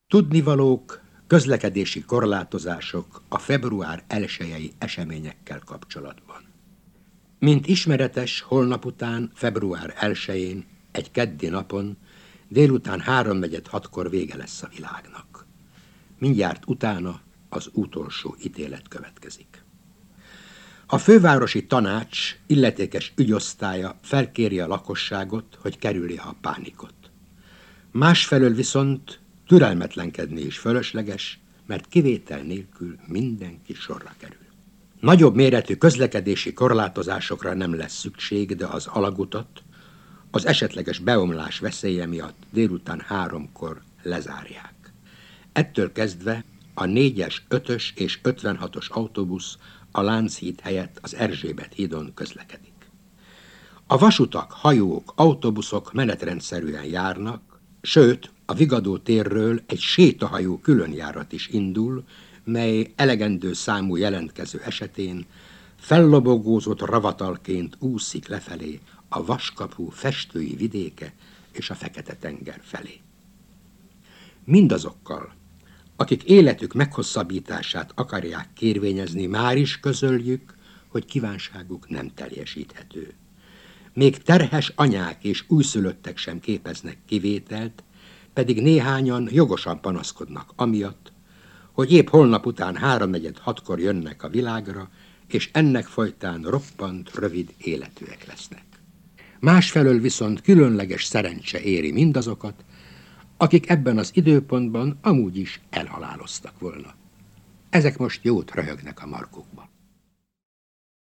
Tudnivalók, közlekedési korlátozások a február 1-i eseményekkel kapcsolatban. Mint ismeretes, holnap után, február 1-én, egy keddi napon, délután 3:46-kor vége lesz a világnak. Mindjárt utána az utolsó ítélet következik. A fővárosi tanács illetékes ügyosztálya felkéri a lakosságot, hogy kerülje a pánikot. Másfelől viszont türelmetlenkedni is fölösleges, mert kivétel nélkül mindenki sorra kerül. Nagyobb méretű közlekedési korlátozásokra nem lesz szükség, de az alagutat az esetleges beomlás veszélye miatt délután 3-kor lezárják. Ettől kezdve a 4-es, 5-ös és 56-os autóbusz a Lánchíd helyett az Erzsébet hídon közlekedik. A vasutak, hajók, autóbuszok menetrendszerűen járnak, sőt, a Vigadó térről egy sétahajó különjárat is indul, mely elegendő számú jelentkező esetén fellobogózott ravatalként úszik lefelé a Vaskapu festői vidéke és a Fekete-tenger felé. Mindazokkal, akik életük meghosszabbítását akarják kérvényezni, már is közöljük, hogy kívánságuk nem teljesíthető. Még terhes anyák és újszülöttek sem képeznek kivételt, pedig néhányan jogosan panaszkodnak amiatt, hogy épp holnap után 3:46-kor jönnek a világra, és ennek folytán roppant rövid életűek lesznek. Másfelől viszont különleges szerencse éri mindazokat, akik ebben az időpontban amúgy is elhaláloztak volna. Ezek most jót röhögnek a markukba.